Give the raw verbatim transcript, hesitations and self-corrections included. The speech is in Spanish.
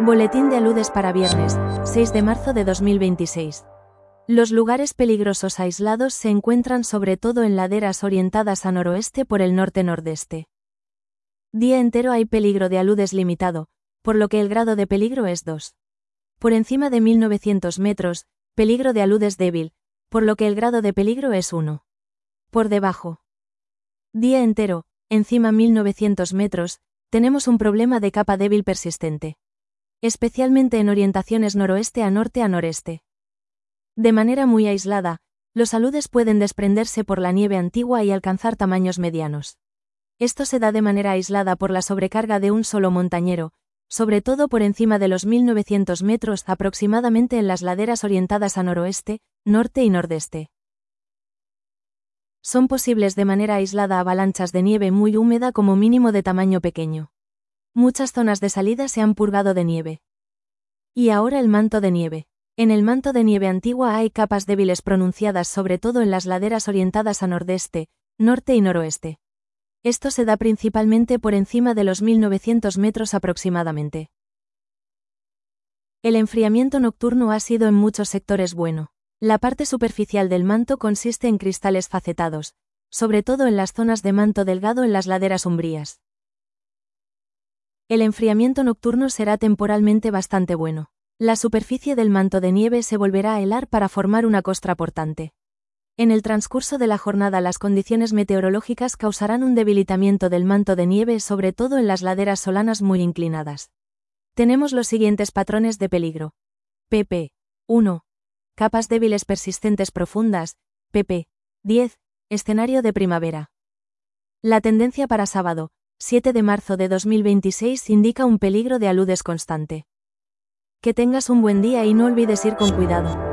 Boletín de aludes para viernes, seis de marzo de dos mil veintiséis. Los lugares peligrosos aislados se encuentran sobre todo en laderas orientadas a noroeste por el norte-nordeste. Día entero hay peligro de aludes limitado, por lo que el grado de peligro es dos. Por encima de mil novecientos metros, peligro de aludes débil, por lo que el grado de peligro es uno. Por debajo. Día entero, encima mil novecientos metros, tenemos un problema de capa débil persistente. Especialmente en orientaciones noroeste a norte a noreste. De manera muy aislada, los aludes pueden desprenderse por la nieve antigua y alcanzar tamaños medianos. Esto se da de manera aislada por la sobrecarga de un solo montañero, sobre todo por encima de los mil novecientos metros aproximadamente en las laderas orientadas a noroeste, norte y nordeste. Son posibles de manera aislada avalanchas de nieve muy húmeda como mínimo de tamaño pequeño. Muchas zonas de salida se han purgado de nieve. Y ahora el manto de nieve. En el manto de nieve antigua hay capas débiles pronunciadas sobre todo en las laderas orientadas a nordeste, norte y noroeste. Esto se da principalmente por encima de los mil novecientos metros aproximadamente. El enfriamiento nocturno ha sido en muchos sectores bueno. La parte superficial del manto consiste en cristales facetados, sobre todo en las zonas de manto delgado en las laderas umbrías. El enfriamiento nocturno será temporalmente bastante bueno. La superficie del manto de nieve se volverá a helar para formar una costra portante. En el transcurso de la jornada las condiciones meteorológicas causarán un debilitamiento del manto de nieve sobre todo en las laderas solanas muy inclinadas. Tenemos los siguientes patrones de peligro. pp. uno. Capas débiles persistentes profundas. pp. diez. Escenario de primavera. La tendencia para sábado, siete de marzo de dos mil veintiséis indica un peligro de aludes constante. Que tengas un buen día y no olvides ir con cuidado.